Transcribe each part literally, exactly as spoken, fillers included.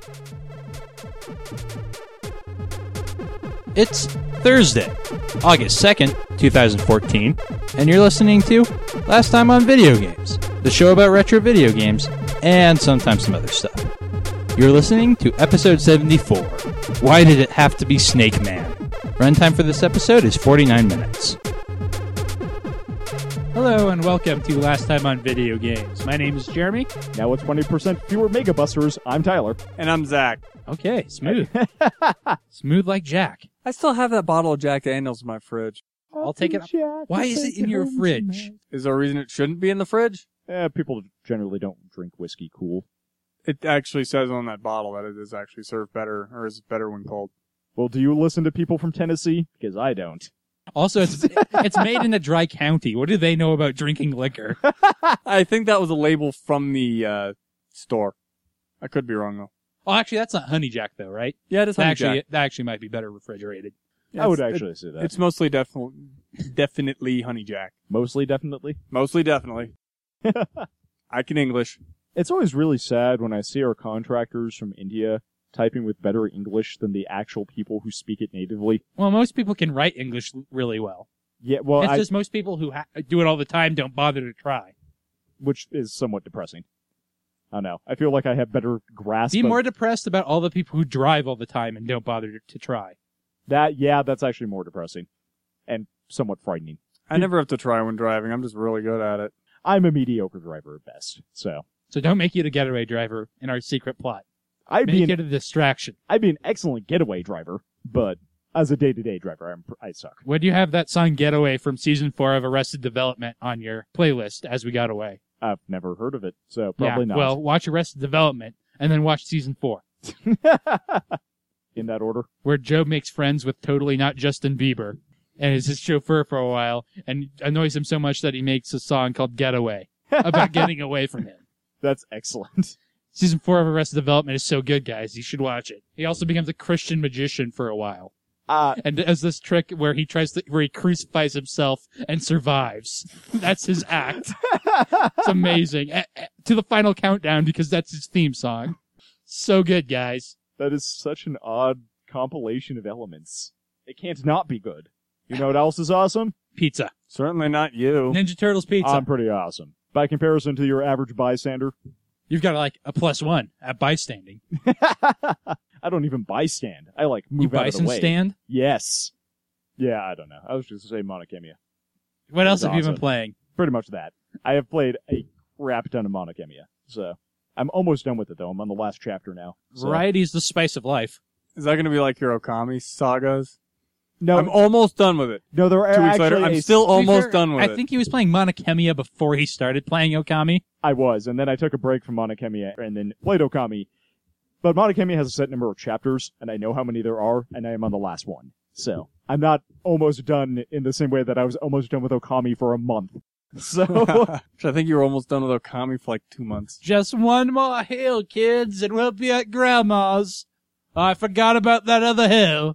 It's Thursday, August second, twenty fourteen, and you're listening to Last Time on Video Games, the show about retro video games and sometimes some other stuff. You're listening to episode seventy-four, Why Did It Have to Be Snake Man? Runtime for this episode is forty-nine minutes. Hello and welcome to Last Time on Video Games. My name is Jeremy. Now with twenty percent fewer Mega Busters, I'm Tyler. And I'm Zach. Okay, smooth. Smooth like Jack. I still have that bottle of Jack Daniels in my fridge. I'll take it. Why is it in your fridge? Is there a reason it shouldn't be in the fridge? Eh, people generally don't drink whiskey cool. It actually says on that bottle that it is actually served better, or is better when cold. Well, do you listen to people from Tennessee? Because I don't. Also, it's it's made in a dry county. What do they know about drinking liquor? I think that was a label from the uh, store. I could be wrong, though. Oh, actually, that's not Honey Jack, though, right? Yeah, it is That Honey actually, Jack. that actually might be better refrigerated. Yeah, I would it's- actually it- say that. It's mostly defi- definitely Honey Jack. Mostly, definitely. Mostly definitely. I can English. It's always really sad when I see our contractors from India typing with better English than the actual people who speak it natively. Well, most people can write English really well. Yeah, well, it's I, just most people who ha- do it all the time don't bother to try. which is somewhat depressing. I don't know. I feel like I have better grasp Be of more depressed about all the people who drive all the time and don't bother to, to try. that. Yeah, that's actually more depressing and somewhat frightening. I never have to try when driving. I'm just really good at it. I'm a mediocre driver at best, so So don't make you the getaway driver in our secret plot. I'd Make be an, it a distraction. I'd be an excellent getaway driver, but as a day-to-day driver, I'm, I suck. Would you have that song Getaway from season four of Arrested Development on your playlist as we got away? I've never heard of it, so probably yeah, not. Well, watch Arrested Development and then watch season four, In that order. where Joe makes friends with totally not Justin Bieber and is his chauffeur for a while and annoys him so much that he makes a song called Getaway about getting away from him. That's excellent. Season four of Arrested Development is so good, guys. You should watch it. He also becomes a Christian magician for a while. Uh, And does this trick where he tries to, where he crucifies himself and survives. That's his act. It's amazing. A- a- to the final countdown because that's his theme song. So good, guys. that is such an odd compilation of elements. It can't not be good. You know what else is awesome? Pizza. Certainly not you. Ninja Turtles pizza. I'm pretty awesome. By comparison to your average bystander, You've got like a plus one at bystanding. I don't even bystand. I like move You out of the bison way. stand? Yes. Yeah, I don't know. I was just going to say Monokemia. What else That's have you been awesome. playing? Pretty much that. I have played a crap ton of Monokemia, so I'm almost done with it though. I'm on the last chapter now. So. Variety is the spice of life. Is that going to be like your Okami sagas? No, I'm almost done with it. no, there are Two weeks actually later, I'm a- still To be almost fair, done with I it. think he was playing Monokemia before he started playing Okami. I was, and then I took a break from Monokemia and then played Okami. But Monokemia has a set number of chapters, and I know how many there are, and I am on the last one. So I'm not almost done in the same way that I was almost done with Okami for a month. So I think you were almost done with Okami for like two months. Just one more hill, kids, and we'll be at Grandma's. I forgot about that other hill.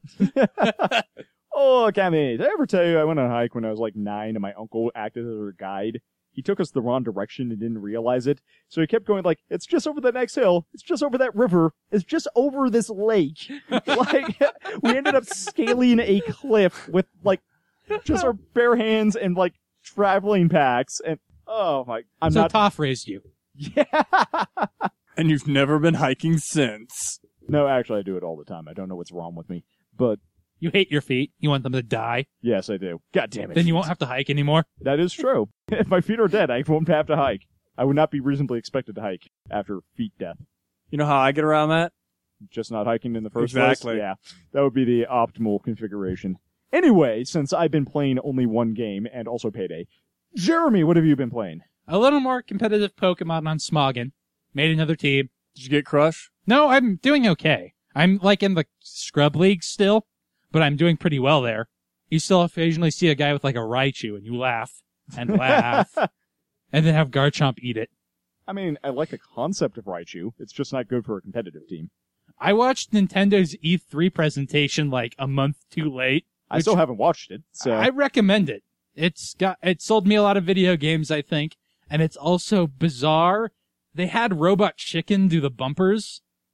Oh, Okami, did I ever tell you I went on a hike when I was like nine and my uncle acted as our guide? He took us the wrong direction and didn't realize it. So he kept going like, it's just over the next hill. It's just over that river. It's just over this lake. Like, we ended up scaling a cliff with like just our bare hands and like traveling packs. And oh my, I'm so not. Toph raised you. Yeah. And you've never been hiking since. No, actually I do it all the time. I don't know what's wrong with me, but You hate your feet. You want them to die. yes, I do. God damn it. Then you won't have to hike anymore. That is true. If my feet are dead, I won't have to hike. I would not be reasonably expected to hike after feet death. You know how I get around that? Just not hiking in the first Exactly. place? Yeah. That would be the optimal configuration. Anyway, since I've been playing only one game and also Payday, Jeremy, what have you been playing? A little more competitive Pokemon on Smoggin. Made another team. Did you get Crush? No, I'm doing okay. I'm like in the scrub league still, but I'm doing pretty well there. You still occasionally see a guy with like a Raichu and you laugh and laugh and then have Garchomp eat it. I mean, I like the concept of Raichu. It's just not good for a competitive team. I watched Nintendo's E three presentation like a month too late. I which still haven't watched it, so I recommend it. It's got, it sold me a lot of video games, I think, and it's also bizarre. They had Robot Chicken do the bumpers.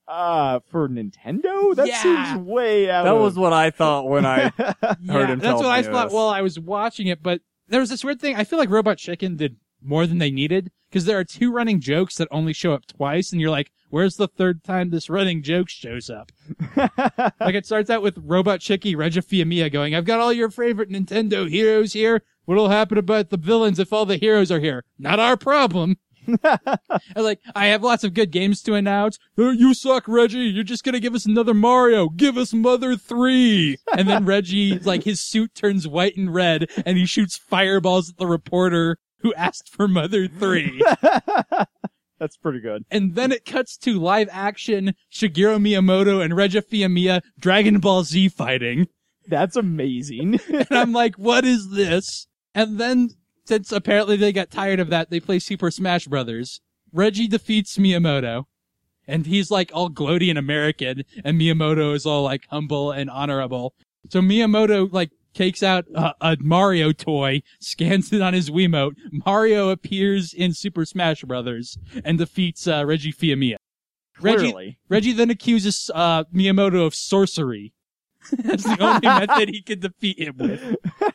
Uh, for Nintendo? That Yeah. seems way out That of... was what I thought when I Yeah, heard him that's tell what I me thought this. while I was watching it, but there was this weird thing. I feel like Robot Chicken did more than they needed, because there are two running jokes that only show up twice, and you're like, where's the third time this running joke shows up? Like, it starts out with Robot Chicky Regifiamia going, I've got all your favorite Nintendo heroes here. What'll happen about the villains if all the heroes are here? Not our problem. And like, I have lots of good games to announce. Oh, you suck, Reggie. You're just gonna give us another Mario. Give us Mother three. And then Reggie, like, his suit turns white and red, and he shoots fireballs at the reporter who asked for Mother three. That's pretty good. And then it cuts to live action Shigeru Miyamoto and Regifiamia Dragon Ball Z fighting. That's amazing. And I'm like, what is this? And then, since apparently they got tired of that, they play Super Smash Brothers. Reggie defeats Miyamoto. And he's like all gloaty and American, and Miyamoto is all like humble and honorable. So Miyamoto like takes out a, a Mario toy, scans it on his Wiimote. Mario appears in Super Smash Brothers and defeats uh, Reggie Fils-Aimé. Reggie, Clearly. Reggie then accuses uh, Miyamoto of sorcery. That's the only method he could defeat him with.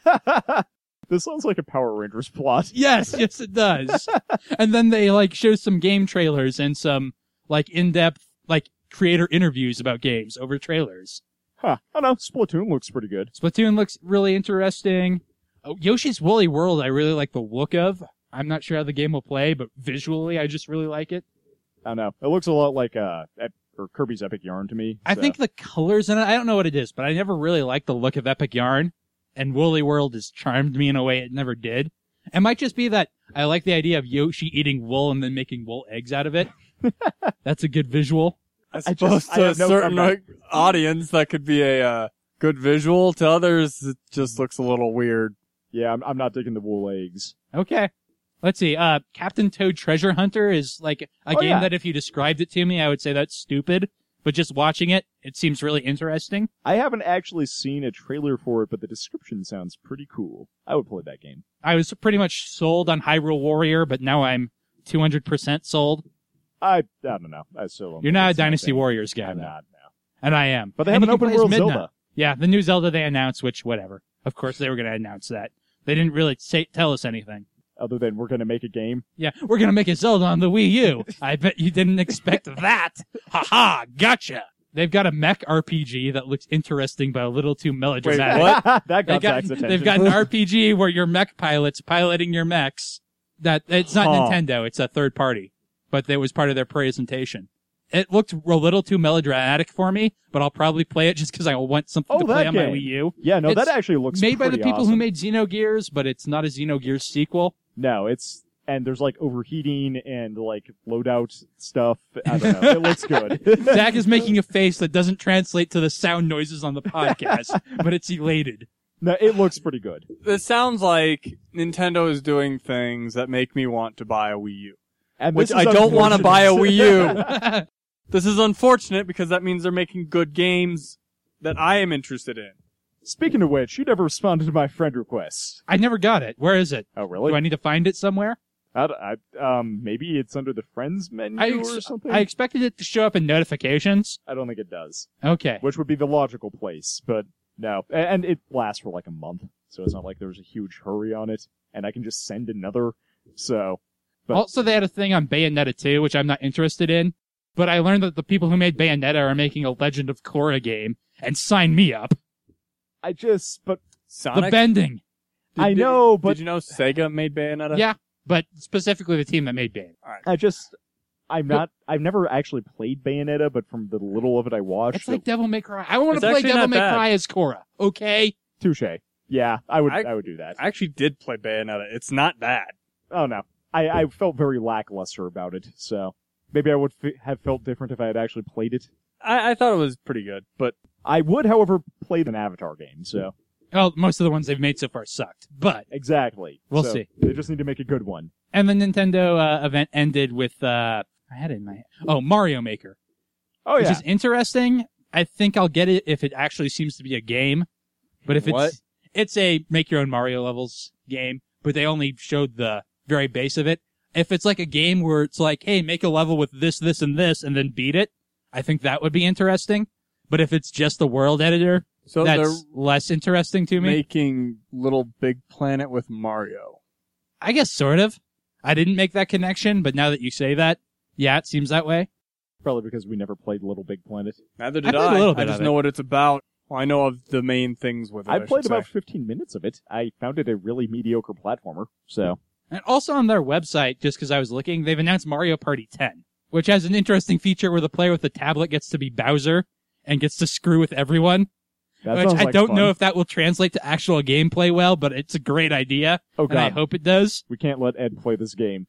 This sounds like a Power Rangers plot. Yes, yes it does. And then they like show some game trailers and some like in-depth like creator interviews about games over trailers. Huh. I don't know. Splatoon looks pretty good. Splatoon looks really interesting. Oh, Yoshi's Woolly World I really like the look of. I'm not sure how the game will play, but visually I just really like it. I don't know. It looks a lot like uh Ep- or Kirby's Epic Yarn to me. I so. think the colors in it, I don't know what it is, but I never really liked the look of Epic Yarn. And Woolly World has charmed me in a way it never did. It might just be that I like the idea of Yoshi eating wool and then making wool eggs out of it. That's a good visual. I I suppose just- I to a have no- certain I'm not- like, audience that could be a uh, good visual. To others, it just looks a little weird. Yeah, I'm, I'm not digging the wool eggs. Okay. Let's see. Uh, Captain Toad Treasure Hunter is like a Oh, game yeah. that if you described it to me, I would say that's stupid. But just watching it, it seems really interesting. I haven't actually seen a trailer for it, but the description sounds pretty cool. I would play that game. I was pretty much sold on Hyrule Warrior, but now I'm two hundred percent sold. I I don't know. I still don't You're think not a it's my Dynasty thing. Warriors guy, I'm though. not, no. And I am. But they And have you an can open play as world Midna. Zelda. Yeah, the new Zelda they announced, which, whatever. Of course they were going to announce that. They didn't really say, tell us anything. Other than we're gonna make a game. Yeah, we're going to make a Zelda on the Wii U. I bet you didn't expect that. Ha ha, gotcha. They've got a mech R P G that looks interesting but a little too melodramatic. what? that got They've got, Zach's attention. they've got an R P G where you're mech pilots piloting your mechs. That it's not Huh. Nintendo, it's a third party. But it was part of their presentation. It looked a little too melodramatic for me, but I'll probably play it just because I want something Oh, to play that on my game. Wii U. Yeah, no, It's that actually looks Made by the pretty people who awesome. made Xenogears, but it's not a Xenogears sequel. No, it's and there's like overheating and like loadout stuff. I don't know. It looks good. Zach is making a face that doesn't translate to the sound noises on the podcast, but it's elated. No, it looks pretty good. It sounds like Nintendo is doing things that make me want to buy a Wii U. And Which this is I don't want to buy a unfortunate. Wii U. This is unfortunate because that means they're making good games that I am interested in. Speaking of which, you never responded to my friend request. I never got it. Where is it? Oh, really? Do I need to find it somewhere? I, I, um, maybe it's under the friends menu I, or ex- something. I expected it to show up in notifications. I don't think it does, Okay. which would be the logical place, but no. A- And it lasts for like a month, so it's not like there's a huge hurry on it, and I can just send another. So, but- Also, they had a thing on Bayonetta two, which I'm not interested in. But I learned that the people who made Bayonetta are making a Legend of Korra game, and sign me up. I just, but Sonic? The bending. Did- I did- know, but Did you know Sega made Bayonetta? Yeah, but specifically the team that made Bayonetta. I just, I'm not, I've never actually played Bayonetta, but from the little of it I watched, It's like Devil May Cry. I want It's to play actually Devil not May bad. Cry as Korra. Okay? touche. Yeah, I would, I, I- would do that. I actually did play Bayonetta. It's not bad. Oh no, I, I felt very lackluster about it, so maybe I would f- have felt different if I had actually played it. I, I thought it was pretty good, but I would, however, play an Avatar game, so Well, most of the ones they've made so far sucked. But, exactly. We'll So, see. They just need to make a good one. and the Nintendo uh, event ended with, uh, I had it in my, oh, Mario Maker. Oh Which yeah, is interesting. I think I'll get it if it actually seems to be a game. But if What? it's, it's a make your own Mario levels game, but they only showed the very base of it. If it's like a game where it's like, hey, make a level with this, this, and this, and then beat it, I think that would be interesting. But if it's just the world editor, So that's they're less interesting to me. making Little Big Planet with Mario. I guess sort of. I didn't make that connection, but now that you say that, yeah, it seems that way. Probably because we never played Little Big Planet. Neither I did played I. a little bit I just of know it. what it's about. Well, I know of the main things with it. I I played should about say. fifteen minutes of it. I found it a really mediocre platformer. So And also on their website, just because I was looking, they've announced Mario Party ten, which has an interesting feature where the player with the tablet gets to be Bowser and gets to screw with everyone. that Which sounds I like don't fun. know if that will translate to actual gameplay well, but it's a great idea, Oh and I god, hope it does. we can't let Ed play this game.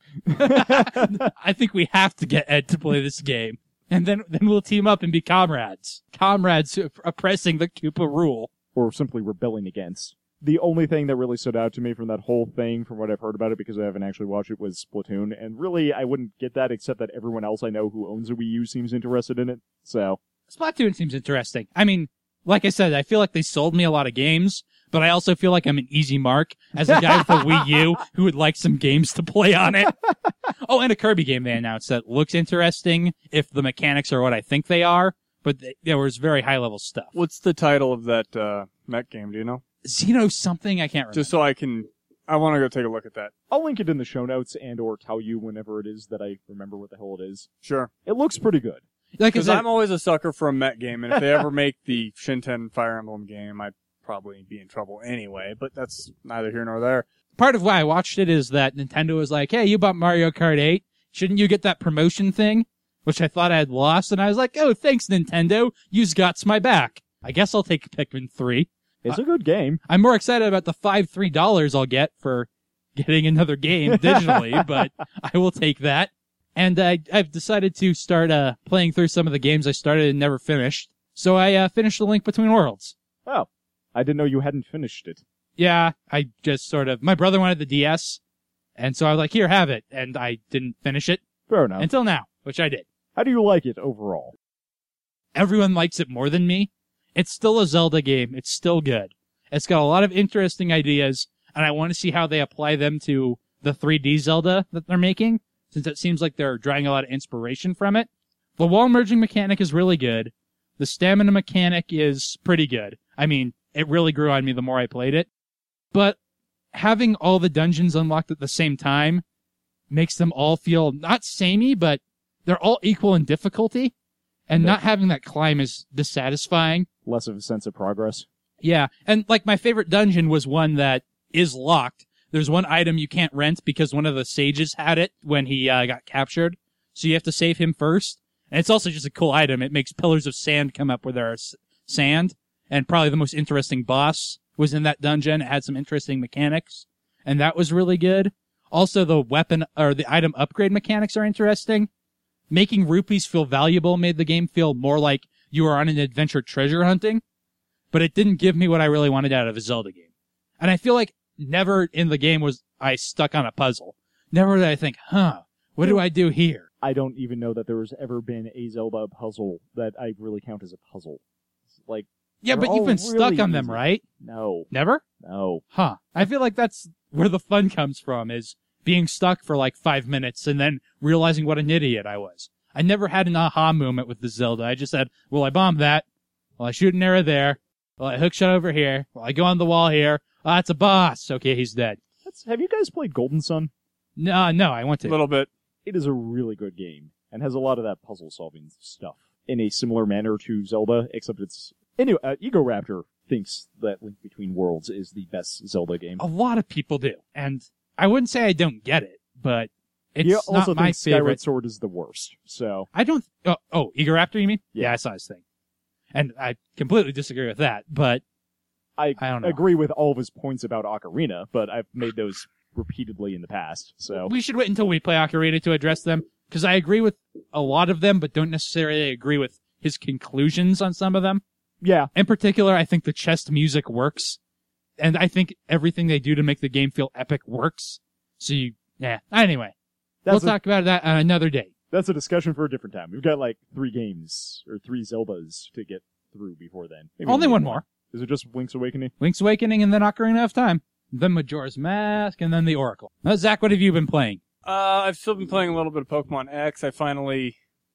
I think we have to get Ed to play this game. And then, then we'll team up and be comrades. Comrades oppressing the Koopa rule. Or simply rebelling against. The only thing that really stood out to me from that whole thing, from what I've heard about it, because I haven't actually watched it, was Splatoon. And really, I wouldn't get that except that everyone else I know who owns a Wii U seems interested in it. So, Splatoon seems interesting. I mean, like I said, I feel like they sold me a lot of games, but I also feel like I'm an easy mark as a guy with a Wii U who would like some games to play on it. Oh, and a Kirby game they announced that looks interesting if the mechanics are what I think they are, but th- there was very high-level stuff. What's the title of that uh, mech game? Do you know? Xeno something? I can't remember. Just so I can. I want to go take a look at that. I'll link it in the show notes and or tell you whenever it is that I remember what the hell it is. Sure. It looks pretty good. Like I Because said, I'm always a sucker for a mech game, and if they ever make the Shinten Fire Emblem game, I'd probably be in trouble anyway. But that's neither here nor there. part of why I watched it is that Nintendo was like, hey, you bought Mario Kart eight. Shouldn't you get that promotion thing? Which I thought I had lost, and I was like, oh, thanks, Nintendo. You've got my back. I guess I'll take Pikmin three. It's a good game. I'm more excited about the five three dollars I'll get for getting another game digitally, but I will take that. And I, I've decided to start uh, playing through some of the games I started and never finished. So I uh, finished The Link Between Worlds. Oh, I didn't know you hadn't finished it. Yeah, I just sort of... My brother wanted the D S, and so I was like, here, have it. And I didn't finish it Fair enough. until now, which I did. How do you like it overall? Everyone likes it more than me. It's still a Zelda game. It's still good. It's got a lot of interesting ideas, and I want to see how they apply them to the three D Zelda that they're making, since it seems like they're drawing a lot of inspiration from it. The wall merging mechanic is really good. The stamina mechanic is pretty good. I mean, it really grew on me the more I played it. But having all the dungeons unlocked at the same time makes them all feel not samey, but they're all equal in difficulty. And Yeah. not having that climb is dissatisfying. Less of a sense of progress. Yeah, and like my favorite dungeon was one that is locked. There's one item you can't rent because one of the sages had it when he uh, got captured. So you have to save him first. And it's also just a cool item. It makes pillars of sand come up where there is sand. And probably the most interesting boss was in that dungeon. It had some interesting mechanics. And that was really good. Also, the weapon or the item upgrade mechanics are interesting. Making rupees feel valuable made the game feel more like you were on an adventure treasure hunting. But it didn't give me what I really wanted out of a Zelda game. And I feel like never in the game was I stuck on a puzzle. Never did I think, huh, what do I do here? I don't even know that there has ever been a Zelda puzzle that I really count as a puzzle. Like, Yeah, They're but you've all been really stuck on them, easy. right? no, Never? no. Huh. I feel like that's where the fun comes from, is being stuck for like five minutes and then realizing what an idiot I was. I never had an aha moment with the Zelda. I just said, well, I bombed that. Well, I shoot an arrow there. Well, I hook shot over here. Well, I go on the wall here. Ah, it's a boss. Okay, he's dead. That's, have you guys played Golden Sun? No, no, I want A to. little bit. It is a really good game and has a lot of that puzzle solving stuff in a similar manner to Zelda, except it's anyway. Uh, Ego Raptor thinks that Link Between Worlds is the best Zelda game. A lot of people do. And I wouldn't say I don't get it, but it's he also not my thinks Skyward favorite. Sword is the worst. So I don't. Oh, oh, Eageraptor, you mean? Yeah. Yeah, I saw his thing, and I completely disagree with that. But I, I don't know. agree with all of his points about Ocarina, but I've made those repeatedly in the past. So we should wait until we play Ocarina to address them, because I agree with a lot of them, but don't necessarily agree with his conclusions on some of them. yeah, In particular, I think the chest music works, and I think everything they do to make the game feel epic works. So you, yeah. Anyway, that's we'll a, talk about that on another day. that's a discussion for a different time. We've got like three games or three Zeldas to get through before then. Maybe Only a one little more. Is it just Link's Awakening? Link's Awakening, and then Ocarina of Time. Then Majora's Mask, and then the Oracle. Now, Zach, what have you been playing? Uh, I've still been playing a little bit of Pokemon X. I finally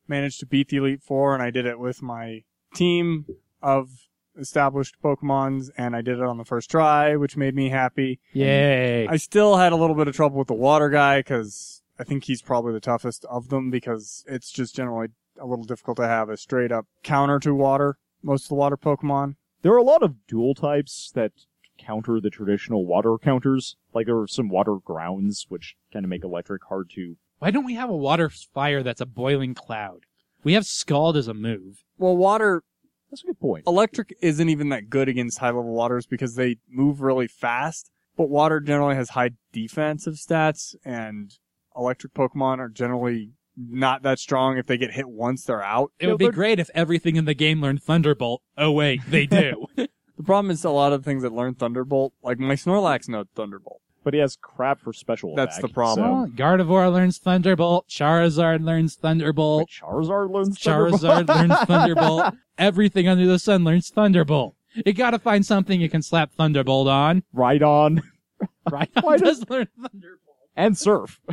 managed to beat the Elite Four, and I did it with my team of established Pokemons, and I did it on the first try, which made me happy. Yay. I still had a little bit of trouble with the water guy, because I think he's probably the toughest of them, because it's just generally a little difficult to have a straight up counter to water, most of the water Pokemon. There are a lot of dual types that counter the traditional water counters. Like, there are some water grounds, which kind of make electric hard to... Why don't we have a water fire that's a boiling cloud? We have Scald as a move. Well, water... That's a good point. Electric isn't even that good against high-level waters because they move really fast, but water generally has high defensive stats, and electric Pokemon are generally not that strong. If they get hit once, they're out. It would be great if everything in the game learned Thunderbolt. Oh wait, they do. The problem is a lot of things that learn Thunderbolt, like my Snorlax knows Thunderbolt. But he has crap for special That's attack, the problem. Well, Gardevoir learns Thunderbolt. Charizard learns So... Thunderbolt. Wait, Charizard learns Thunderbolt? Charizard learns Thunderbolt. Everything under the sun learns Thunderbolt. You gotta find something you can slap Thunderbolt on. Right on. Right? Why does learn Thunderbolt. And Surf.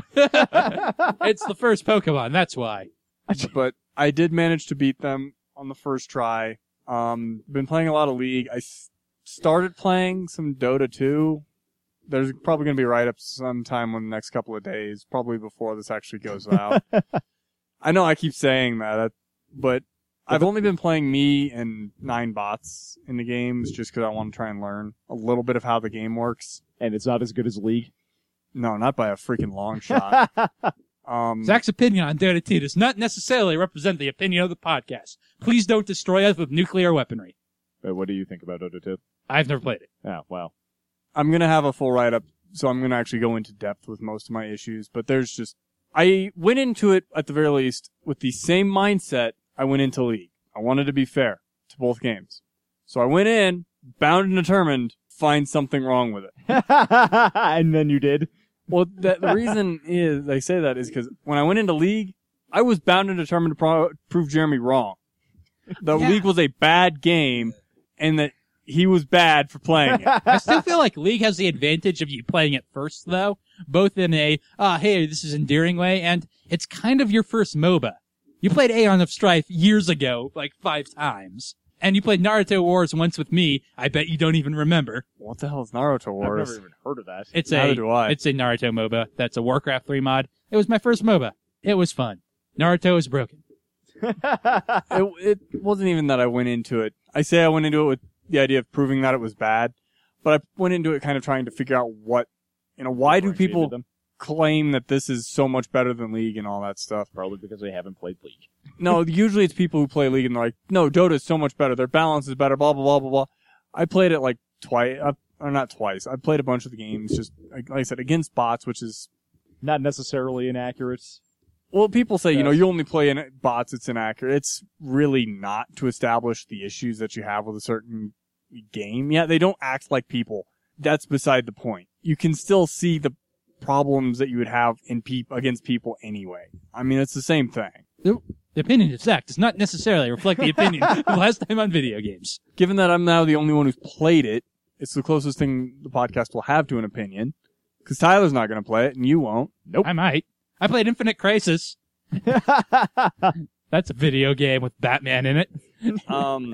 It's the first Pokemon, that's why. But I did manage to beat them on the first try. Um, been playing a lot of League. I s- started playing some Dota two. There's probably going to be write-ups sometime in the next couple of days, probably before this actually goes out. I know I keep saying that, but I've only been playing me and nine bots in the games just because I want to try and learn a little bit of how the game works. And it's not as good as League. No, not by a freaking long shot. Um, Zach's opinion on Dota two does not necessarily represent the opinion of the podcast. Please don't destroy us with nuclear weaponry. But what do you think about Dota two? I've never played it. Oh, wow. I'm going to have a full write-up, so I'm going to actually go into depth with most of my issues, but there's just... I went into it, at the very least, with the same mindset I went into League. I wanted to be fair to both games. So I went in, bound and determined, find something wrong with it. And then you did. Well, that, the reason is, I say that is because when I went into League, I was bound and determined to pro- prove Jeremy wrong. The Yeah. League was a bad game, and that he was bad for playing it. I still feel like League has the advantage of you playing it first, though, both in a, ah, hey, this is endearing way, and it's kind of your first MOBA. You played Aeon of Strife years ago, like five times. And you played Naruto Wars once with me. I bet you don't even remember. What the hell is Naruto I've Wars? never even heard of that. It's Neither a, do I. it's a Naruto MOBA. That's a Warcraft three mod. It was my first MOBA. It was fun. Naruto is broken. it, it wasn't even that I went into it. I say I went into it with the idea of proving that it was bad, but I went into it kind of trying to figure out what, you know, why do Differentiated people them? claim that this is so much better than League and all that stuff? Probably because they haven't played League. No, usually it's people who play League and they're like, no, Dota is so much better. Their balance is better, blah, blah, blah, blah, blah. I played it like twice, uh, or not twice. I played a bunch of the games just, like, like I said, against bots, which is, Not necessarily inaccurate. well, people say, you know, Yes. you only play in bots, it's inaccurate. It's really not to establish the issues that you have with a certain game. Yeah, they don't act like people. That's beside the point. You can still see the problems that you would have in peop- against people anyway. I mean, it's the same thing. The opinion of Zach does not necessarily reflect the opinion of last time on video games. Given that I'm now the only one who's played it, it's the closest thing the podcast will have to an opinion. Because Tyler's not going to play it, and you won't. Nope. I might. I played Infinite Crisis. That's a video game with Batman in it. Um,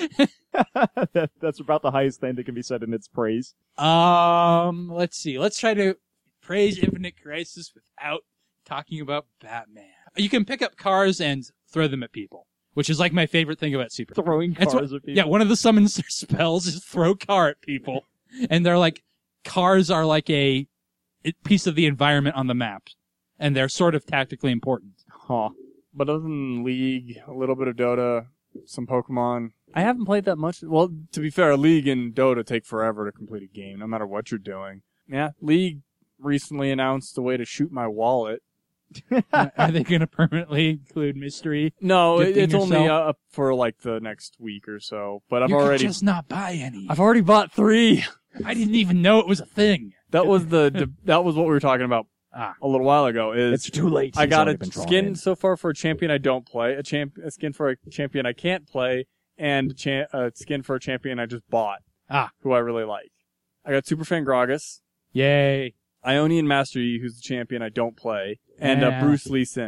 That- That's about the highest thing that can be said in its praise. um, let's see. Let's try to praise Infinite Crisis without talking about Batman. You can pick up cars and throw them at people, which is like my favorite thing about Super. Throwing That's cars what- at people. Yeah, one of the summons spells is throw car at people. And they're like, cars are like a piece of the environment on the map. And they're sort of tactically important. Huh. but other than League, a little bit of Dota, some Pokemon. I haven't played that much. Well, to be fair, League and Dota take forever to complete a game, no matter what you're doing. Yeah, League recently announced a way to shoot my wallet. Are they going to permanently include mystery? No, it, Gifting it's only yourself? up for like the next week or so. But I've you already, could just not buy any. I've already bought three. I didn't even know it was a thing. That was the, the that was what we were talking about Ah. a little while ago. Is It's too late. I He's got already a been drawn skin in. so far for a champion I don't play, a champ, a skin for a champion I can't play, and a, cha- a skin for a champion I just bought. Ah. Who I really like. I got Superfan Gragas, Yay. Ionian Master Yi, who's the champion I don't play, and uh, Yeah. Bruce Lee Sin.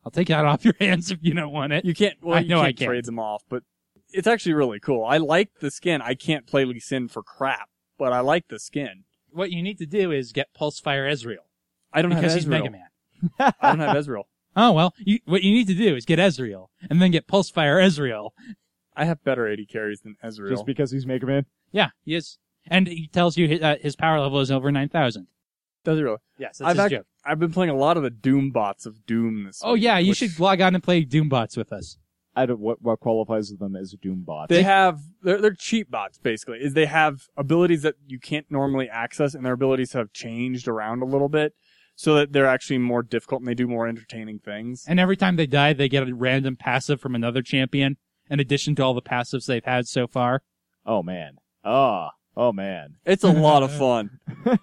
I'll take that off your hands if you don't want it. You can't, well, I you know I can't can't. trade them off, but it's actually really cool. I like the skin. I can't play Lee Sin for crap, but I like the skin. What you need to do is get Pulsefire Ezreal. I don't Because have he's Ezreal. Mega Man. I don't have Ezreal. Oh, well, you, what you need to do is get Ezreal, and then get Pulsefire Ezreal. I have better A D carries than Ezreal. Just because he's Mega Man. Yeah, he is. And he tells you his, uh, his power level is over nine thousand. Does it really? Yes, that's I've, his act- joke. I've been playing a lot of the Doom bots of Doom this Oh, week, yeah, you which- should log on and play Doombots with us. I don't, what, what qualifies them as Doom bots? They have, they're, they're cheat bots, basically. Is they have abilities that you can't normally access, and their abilities have changed around a little bit, so that they're actually more difficult and they do more entertaining things. And every time they die, they get a random passive from another champion, in addition to all the passives they've had so far. Oh, man. Oh, oh, man. It's a lot of fun.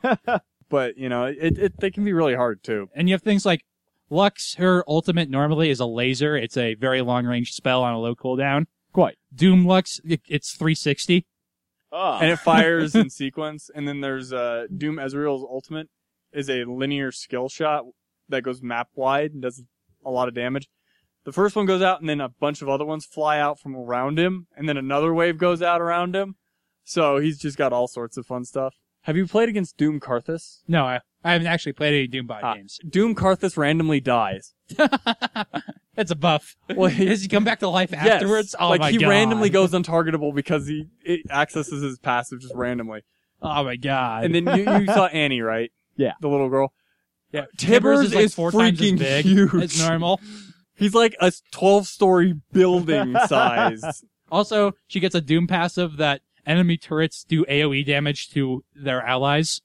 But, you know, it, it they can be really hard, too. And you have things like Lux, her ultimate normally is a laser. It's a very long-range spell on a low cooldown. Quite. Doom Lux, it, it's three sixty. Oh. And it fires in sequence, and then there's uh, Doom Ezreal's ultimate is a linear skill shot that goes map wide and does a lot of damage. The first one goes out, and then a bunch of other ones fly out from around him, and then another wave goes out around him. So he's just got all sorts of fun stuff. Have you played against Doom Karthus? No, I, I haven't actually played any Doombot Ah, games. Doom Karthus randomly dies. That's a buff. Well, he- Does he come back to life Yes. afterwards? Oh like my he god. randomly goes untargetable because he it accesses his passive just randomly. Oh my god. And then you, you saw Annie, right? Yeah. The little girl. yeah, Tibbers is like is four times as freaking big huge. as normal. He's like a twelve-story building size. Also, she gets a Doom passive that enemy turrets do AoE damage to their allies.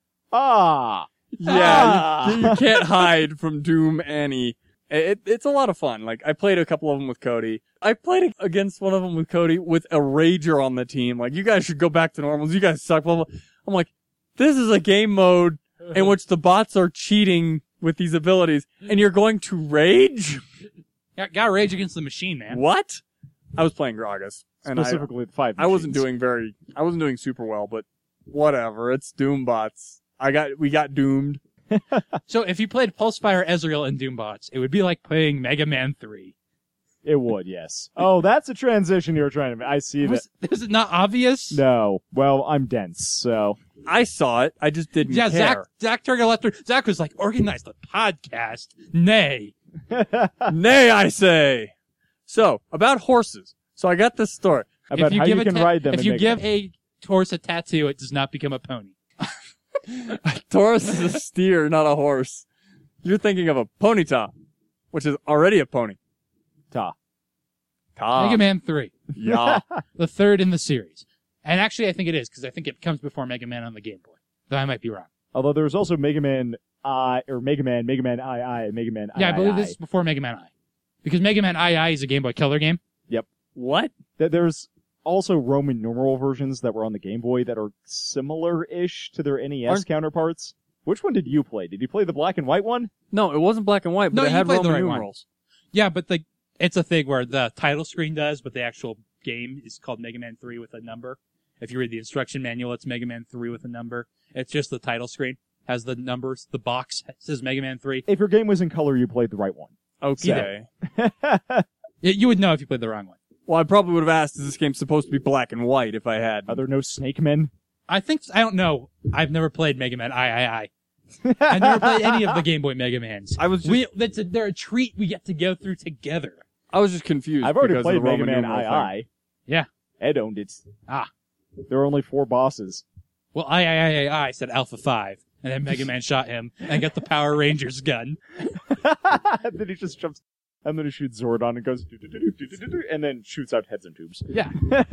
Ah. Yeah, you, you can't hide from Doom Annie. It, it's a lot of fun. Like, I played a couple of them with Cody. I played against one of them with Cody with a Rager on the team. Like, you guys should go back to normals. You guys suck. Blah, blah. I'm like, this is a game mode in which the bots are cheating with these abilities, and you're going to rage? Got, got rage against the machine, man. What? I was playing Gragas. And I, Specifically the five I wasn't machines. doing very, I wasn't doing super well, but whatever. It's Doom bots. I got, we got doomed. So if you played Pulsefire Ezreal and Doombots, it would be like playing Mega Man three. It would, yes. Oh, that's a transition you were trying to make. I see that. Was, is it not obvious? No. Well, I'm dense, so. I saw it. I just didn't Yeah, Zach, care. Zach Turgle left her. Zach was like, organize the podcast. Nay. Nay, I say. So, about horses. So I got this story. About how you, a can ta- ride them. If and you make give them. a horse a tattoo, it does not become a pony. Taurus is a steer, not a horse. You're thinking of a ponyta, which is already a pony. Ta. Ta. Mega Man three. Yeah. The third in the series. And actually, I think it is, because I think it comes before Mega Man on the Game Boy. Though I might be wrong. Although there was also Mega Man I, or Mega Man, Mega Man I I, Mega Man I Yeah, I believe I. this is before Mega Man I. Because Mega Man I I is a Game Boy Color game. What? Th- There's also Roman numeral versions that were on the Game Boy that are similar-ish to their N E S Aren't- counterparts. Which one did you play? Did you play the black and white one? No, it wasn't black and white, but No, it you had played the Roman right one. numerals. Yeah, but the it's a thing where the title screen does, but the actual game is called Mega Man three with a number. If you read the instruction manual, it's Mega Man three with a number. It's just the title screen has the numbers. The box says Mega Man three. If your game was in color, you played the right one. Okay. Y- You would know if you played the wrong one. Well, I probably would have asked, is this game supposed to be black and white if I had? Are there no Snake Men? I think I don't know. I've never played Mega Man I I I. I've never played any of the Game Boy Mega Mans. I was just, We that's a, they're a treat we get to go through together. I was just confused. I've already because played of the Mega Roman Man numeral I thing. I. Yeah. Ed owned it. Ah. There were only four bosses. Well, I I I I I said Alpha Five, and then Mega Man shot him and got the Power Rangers gun. And then he just jumps. I'm gonna shoot Zordon and goes, "Do-do-do-do-do-do-do," and then shoots out heads and tubes. Yeah.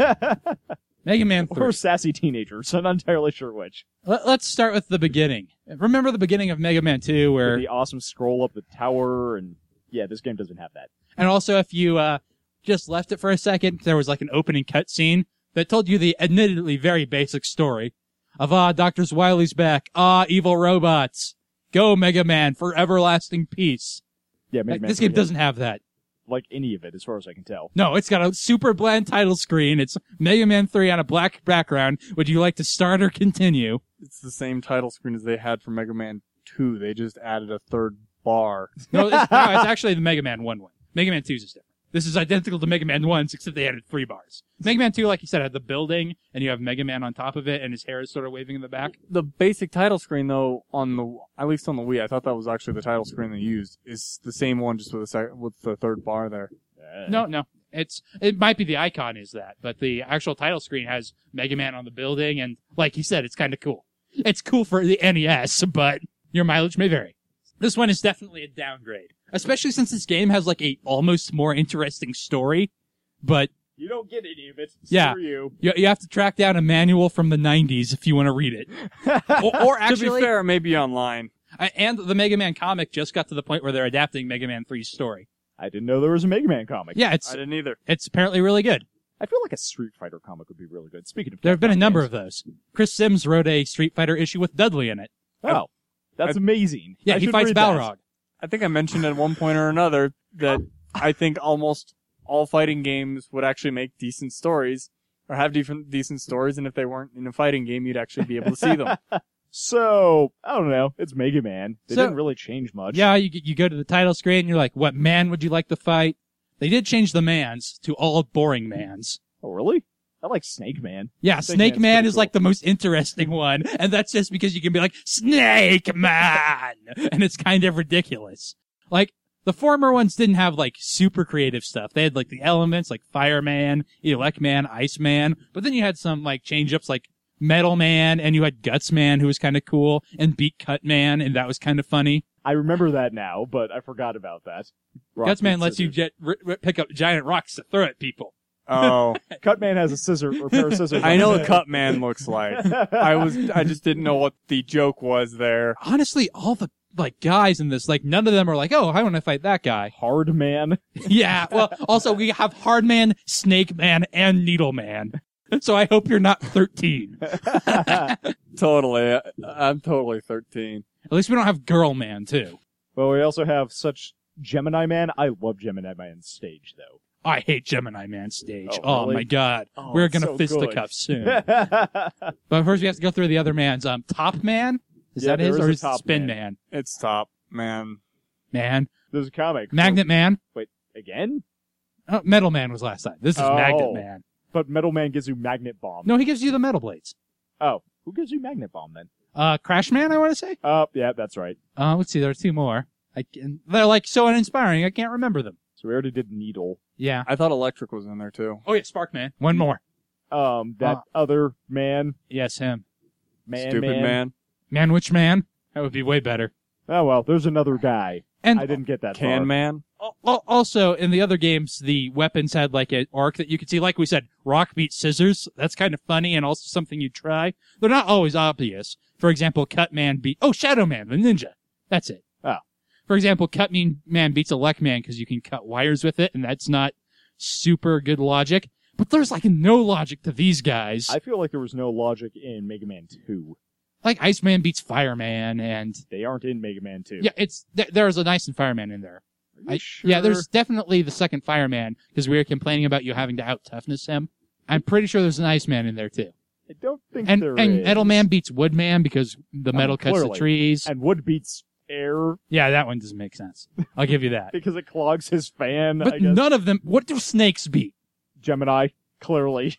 Mega Man three. Or sassy teenagers. I'm not entirely sure which. Let, let's start with the beginning. Remember the beginning of Mega Man two, where The awesome scroll up the tower, and yeah, this game doesn't have that. and also if you uh just left it for a second, there was like an opening cutscene that told you the admittedly very basic story of ah, Doctor Wily's back, ah, evil robots, go Mega Man for everlasting peace. Yeah, Mega Like, Man this game three doesn't have that. like any of it, as far as I can tell. No, it's got a super bland title screen. It's Mega Man three on a black background. Would you like to start or continue? It's the same title screen as they had for Mega Man two. They just added a third bar. No, it's, no, it's actually the Mega Man one one. Mega Man two's is different. This is identical to Mega Man one's, except they added three bars. Mega Man two, like you said, had the building, and you have Mega Man on top of it, and his hair is sort of waving in the back. The basic title screen, though, on the at least on the Wii, I thought that was actually the title screen they used. Is the same one, just with a sec- with the third bar there. No, no. It's It might be the icon is that, but the actual title screen has Mega Man on the building, and like you said, it's kind of cool. It's cool for the N E S, but your mileage may vary. This one is definitely a downgrade. Especially since this game has like a almost more interesting story, but You don't get any of it. Yeah. Screw you. you, you have to track down a manual from the nineties if you want to read it. Or, or to actually, be fair, it may be online. I- and the Mega Man comic just got to the point where they're adapting Mega Man three's story. I didn't know there was a Mega Man comic. Yeah, I it's didn't either. it's apparently really good. I feel like a Street Fighter comic would be really good. Speaking of, There have been a Capcom number games. of those. Chris Sims wrote a Street Fighter issue with Dudley in it. Oh, that's I- amazing. Yeah, I he should fights read that. Balrog. I think I mentioned at one point or another that I think almost all fighting games would actually make decent stories, or have different decent stories, and if they weren't in a fighting game, you'd actually be able to see them. So, I don't know. It's Mega Man. They So- didn't really change much. Yeah, you you go to the title screen, and you're like, what man would you like to fight? They did change the mans to all boring mans. Oh, really? I like Snake Man. Yeah, Snake Snake Man's Man pretty is cool. like the most interesting one, and that's just because you can be like, Snake Man! And it's kind of ridiculous. Like, the former ones didn't have like super creative stuff. They had like the elements like Fireman, Elect Man, Iceman, but then you had some like change-ups like Metal Man, and you had Guts Man, who was kind of cool, and Beat Cut Man, and that was kind of funny. I remember that now, but I forgot about that. Rock Guts Man beat lets you scissors. jet, r- r- pick up giant rocks to throw at people. Oh, Cutman has a scissor or pair of scissors. I on know his what head. Cut Man looks like. I was, I just didn't know what the joke was there. Honestly, all the like guys in this, like none of them are like, oh, I want to fight that guy. Hard Man. Yeah. Well, also we have Hard Man, Snake Man, and Needle Man. So I hope you're not thirteen. Totally, I'm totally thirteen. At least we don't have Girl Man too. Well, we also have such Gemini Man. I love Gemini Man's stage, though. I hate Gemini Man stage. Oh, Oh, really? my god. Oh, We're it's gonna so fisticuff good. soon. But first we have to go through the other mans. Um, Top Man? Is Yeah, that his there or is is a it Top Spin Man. Man? It's top, man. Man. There's a comic. Magnet Man? Wait, again? Oh, Metal Man was last time. This is Oh. Magnet Man. But Metal Man gives you Magnet Bomb. No, he gives you the metal blades. Oh, who gives you Magnet Bomb then? Uh, Crash Man, I want to say? Oh, yeah, that's right. Uh, let's see, there are two more. I can, they're like so uninspiring, I can't remember them. So we already did Needle. Yeah. I thought Electric was in there too. Oh yeah, Spark Man. One more. Um, that Ah. other man, Yes, him. man, Stupid man. Man Witch Man. That would be way better. Oh well, there's another guy. And I didn't get that Can far. Man. al- al- also, in the other games, the weapons had like an arc that you could see. Like we said, rock beats scissors. That's kind of funny and also something you try. They're not always obvious. For example, Cut Man beat... Oh, Shadow Man, the ninja. That's it. Oh. For example, Cut Man beats Elect Man because you can cut wires with it, and that's not super good logic. But there's like no logic to these guys. I feel like there was no logic in Mega Man two. Like Iceman beats Fireman, and They aren't in Mega Man two. yeah, it's th- there's a nice and Fireman in there. Are you I- sure? Yeah, there's definitely the second Fireman because we were complaining about you having to out toughness him. I'm pretty sure there's an Iceman in there too. I don't think And there and is. Metal Man beats Woodman because the Oh, metal cuts the clearly. trees. And Wood beats Air Yeah, that one doesn't make sense. I'll give you that. because it clogs his fan. I But guess. none of them. What do snakes beat? Gemini, clearly.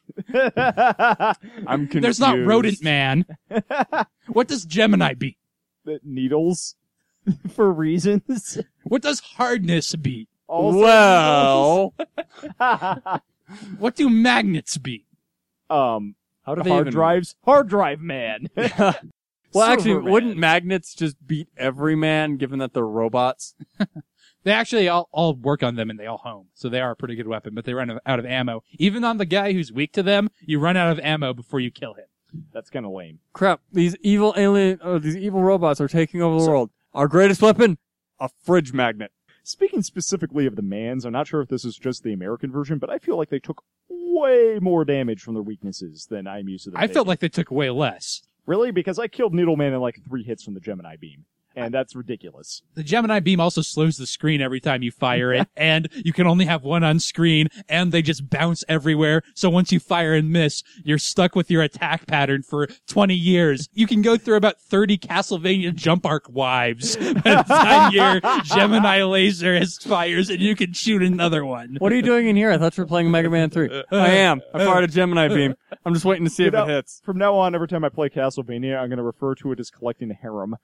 I'm confused. There's not Rodent Man. What does Gemini beat? The Needles, for reasons. What does Hardness beat? Also Well, needles. What do magnets beat? um, how do the they hard even... drives, hard drive man. Well, actually, Server man. wouldn't magnets just beat every man, given that they're robots? They actually all, all work on them and they all home. So they are a pretty good weapon, but they run out of ammo. Even on the guy who's weak to them, you run out of ammo before you kill him. That's kind of lame. Crap! These evil alien, uh, these evil robots are taking over the world. Our greatest weapon, a fridge magnet. Speaking specifically of the Mans, I'm not sure if this is just the American version, but I feel like they took way more damage from their weaknesses than I'm used to them I felt taking. like they took way less. Really? Because I killed Needleman in like three hits from the Gemini beam. and that's ridiculous. The Gemini beam also slows the screen every time you fire it, and you can only have one on screen, and they just bounce everywhere. So once you fire and miss, you're stuck with your attack pattern for twenty years. You can go through about thirty Castlevania jump arc wives by the time your Gemini laser has fires, and you can shoot another one. What are you doing in here? I thought you were playing Mega Man three. I am. I fired a Gemini beam. I'm just waiting to see You if know, it hits. From now on, every time I play Castlevania, I'm going to refer to it as collecting a harem.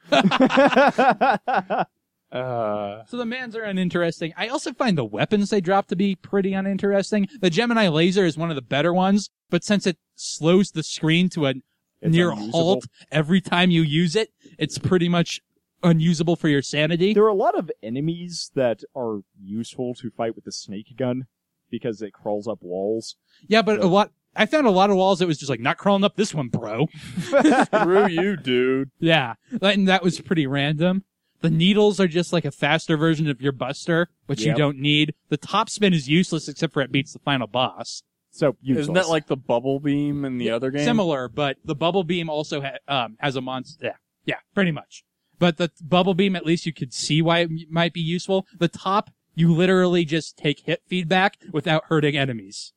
Uh, So the mans are uninteresting. I also find the weapons they drop to be pretty uninteresting. The Gemini laser is one of the better ones, but since it slows the screen to a It's near unusable. halt every time you use it, it's pretty much unusable for your sanity. There are a lot of enemies that are useful to fight with the snake gun because it crawls up walls. Yeah, but a lot, I found a lot of walls that was just like, not crawling up this one, bro. screw you, dude. Yeah, and that was pretty random. The needles are just like a faster version of your buster, which you Yep. don't need. The top spin is useless except for it beats the final boss. So useless. Isn't that like the bubble beam in the other game? Similar, but the bubble beam also ha- um, has a monster. Yeah, yeah, pretty much. But the bubble beam, at least you could see why it m- might be useful. The top, you literally just take hit feedback without hurting enemies.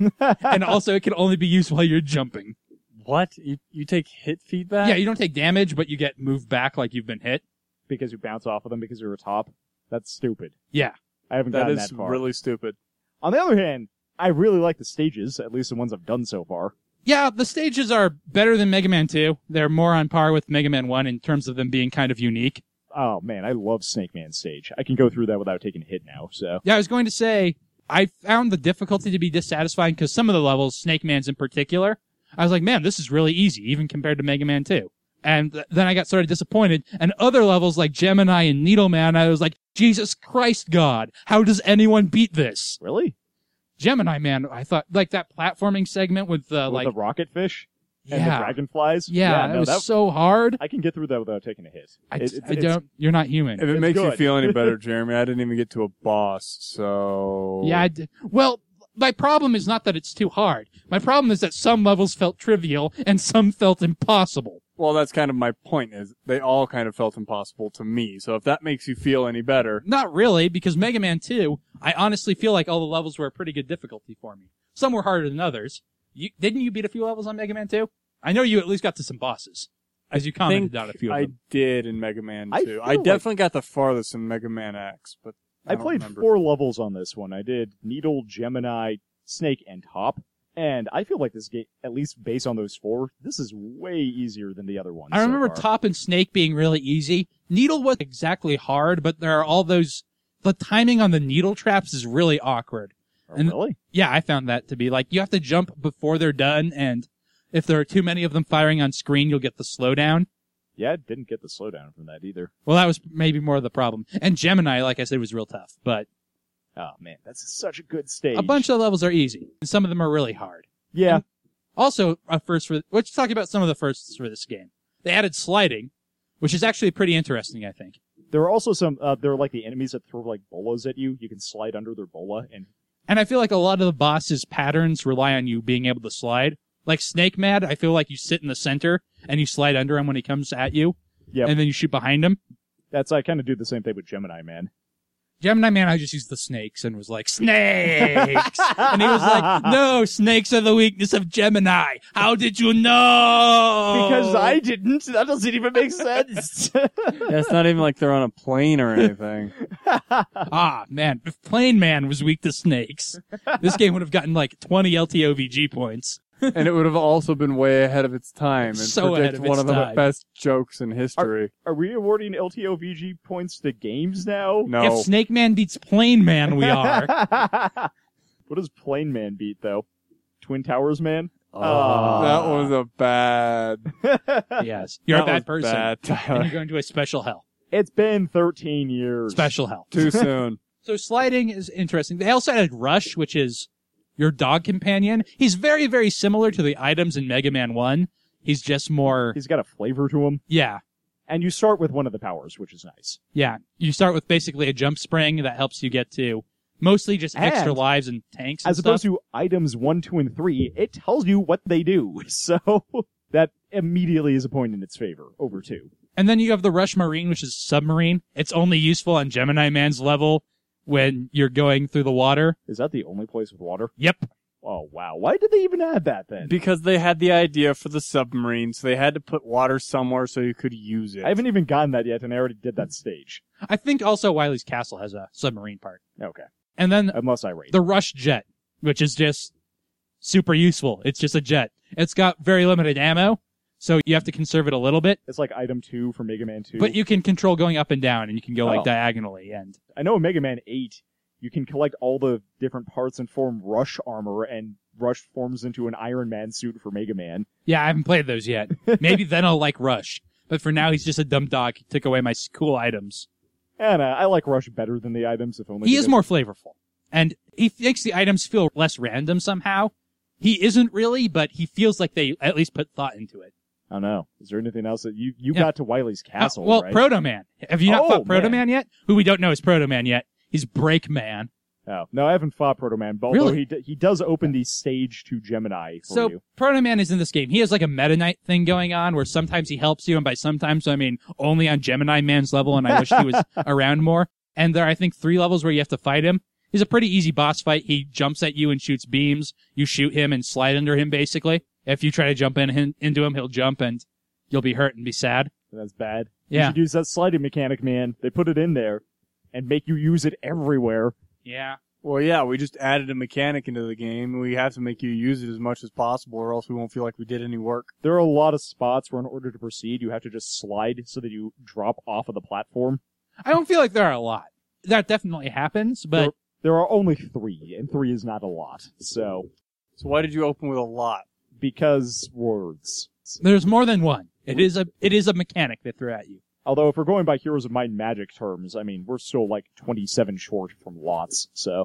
And also, it can only be used while you're jumping. What? You you take hit feedback? Yeah, you don't take damage, but you get moved back like you've been hit. because you bounce off of them because you're a top? That's stupid. Yeah. I haven't That gotten is that far. really stupid. On the other hand, I really like the stages, at least the ones I've done so far. Yeah, the stages are better than Mega Man two. They're more on par with Mega Man one in terms of them being kind of unique. Oh man, I love Snake Man stage. I can go through that without taking a hit now, so. Yeah, I was going to say, I found the difficulty to be dissatisfying because some of the levels, Snake Man's in particular, I was like, man, this is really easy, even compared to Mega Man two. And th- then I got sort of disappointed. And other levels like Gemini and Needleman, I was like, Jesus Christ, God, how does anyone beat this? Really? Gemini Man, I thought, like that platforming segment with the, With like, the rocket fish and the yeah, dragonflies? yeah, no, it was that, so hard. I can get through that without taking a hit. I, It- it's- I it's- don't, you're not human. If it It's makes you good. feel any better, Jeremy, I didn't even get to a boss, so... Yeah, I d- well, my problem is not that it's too hard. My problem is that some levels felt trivial and some felt impossible. Well, that's kind of my point, is they all kind of felt impossible to me, so if that makes you feel any better... Not really, because Mega Man two, I honestly feel like all the levels were a pretty good difficulty for me. Some were harder than others. You, didn't you beat a few levels on Mega Man two? I know you at least got to some bosses, as you commented think on a few of I them. did in Mega Man I two. feel I like- definitely got the farthest in Mega Man X, but I, I don't played remember. four levels on this one. I did Needle, Gemini, Snake, and Top. And I feel like this game, at least based on those four, this is way easier than the other ones. I so remember far. Top and Snake being really easy. Needle was exactly hard, but there are all those... The timing on the needle traps is really awkward. Oh, and- really? Yeah, I found that to be like, you have to jump before they're done, and if there are too many of them firing on screen, you'll get the slowdown. Yeah, I didn't get the slowdown from that either. Well, that was maybe more of the problem. And Gemini, like I said, was real tough, but Oh man, that's such a good stage. a bunch of the levels are easy, and some of them are really hard. Yeah, Also, a first for, let's talk about some of the firsts for this game. They added sliding, which is actually pretty interesting, I think. there are also some. Uh, there are like the enemies that throw like bolas at you. You can slide under their bola, and And I feel like a lot of the bosses' patterns rely on you being able to slide. Like Snake Mad, I feel like you sit in the center, and you slide under him when he comes at you, Yep. and then you shoot behind him. that's I kind of do the same thing with Gemini Man. Gemini Man, I just used the snakes and was like, snakes! And he was like, no, snakes are the weakness of Gemini. How did you know? Because I didn't. That doesn't even make sense. Yeah, it's not even like they're on a plane or anything. Ah, man, if Plane Man was weak to snakes, this game would have gotten like twenty L T O V G points. And it would have also been way ahead of its time and So ahead predict of one its of the time. best jokes in history. Are we awarding L T O V G points to games now? No. If Snake Man beats Plane Man, we are. What does Plane Man beat though? Twin Towers Man? Oh, that was a bad. Yes. You're that a bad was person. Bad, And Tyler. you're going to a special hell. It's been thirteen years. Special hell. Too soon. So sliding is interesting. They also added Rush, which is your dog companion. He's very, very similar to the items in Mega Man one. He's just more, He's got a flavor to him. yeah, And you start with one of the powers, which is nice. yeah. You start with basically a jump spring that helps you get to mostly just extra And lives and tanks and As stuff. opposed to items one, two, and three, it tells you what they do. So that immediately is a point in its favor over two. And then you have the Rush Marine, which is submarine. It's only useful on Gemini Man's level when you're going through the water. Is that the only place with water? Yep. Oh, wow. Why did they even add that then? Because they had the idea for the submarine, so they had to put water somewhere so you could use it. I haven't even gotten that yet, and I already did that stage. I think also Wily's Castle has a submarine part. Okay. And then Unless I rate. the Rush Jet, which is just super useful. It's just a jet. It's got very limited ammo, so you have to conserve it a little bit. It's like item two for Mega Man two. But you can control going up and down, and you can go like Oh. diagonally. And I know in Mega Man eight, you can collect all the different parts and form Rush armor, and Rush forms into an Iron Man suit for Mega Man. yeah, I haven't played those yet. Maybe then I'll like Rush. But for now, he's just a dumb dog. He took away my s- cool items. And uh, I like Rush better than the items, if only He is because- more flavorful. And he makes the items feel less random somehow. He isn't really, but he feels like they at least put thought into it. I don't know. Is there anything else that you you Yeah. got to Wily's Castle? Uh, well, right? Proto Man. Have you not Oh, fought Proto man. Man yet? Who we don't know is Proto Man yet. He's Break Man. Oh no, I haven't fought Proto Man, but although Really? he d- he does open the stage to Gemini for So you. Proto Man is in this game. He has like a Meta Knight thing going on where sometimes he helps you, and by sometimes I mean only on Gemini Man's level, and I wish he was around more. And there are, I think, three levels where you have to fight him. He's a pretty easy boss fight. He jumps at you and shoots beams. You shoot him and slide under him, basically. If you try to jump in hin- into him, he'll jump and you'll be hurt and be sad. That's bad. Yeah. You should use that sliding mechanic, man. They put it in there and make you use it everywhere. Yeah. Well, yeah, we just added a mechanic into the game. We have to make you use it as much as possible, or else we won't feel like we did any work. There are a lot of spots where in order to proceed, you have to just slide so that you drop off of the platform. I don't feel like there are a lot. That definitely happens, but There, there are only three, and three is not a lot. So, So why did you open with a lot? because words. there's more than one. It is a it is a mechanic they threw at you. Although, if we're going by Heroes of Might and Magic terms, I mean, we're still like twenty-seven short from lots, so.